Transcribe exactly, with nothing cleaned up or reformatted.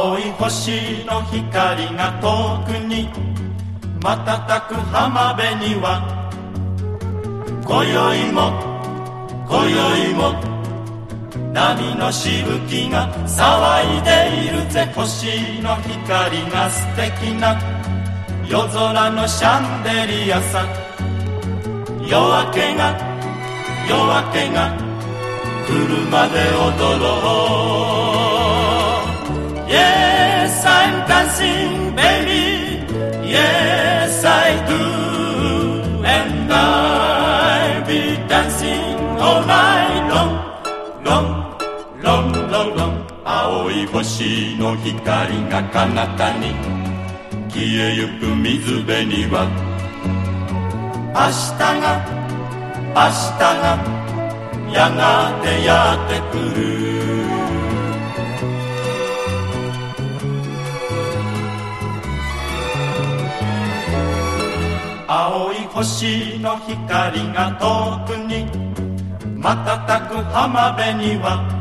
青い星の光が遠くに瞬く浜辺には今宵も今宵も波のしぶきが騒いでいるぜ。星の光が素敵な夜空のシャンデリアさ。夜明けが夜明けが来るまで踊ろう。 Yes, I'm dancing baby, yes I do, and I'll be dancing all night long long long long long。 青い星の光が彼方に消えゆく水辺には明日が明日がやがてやってくる。青い星の光が遠くに瞬く浜辺には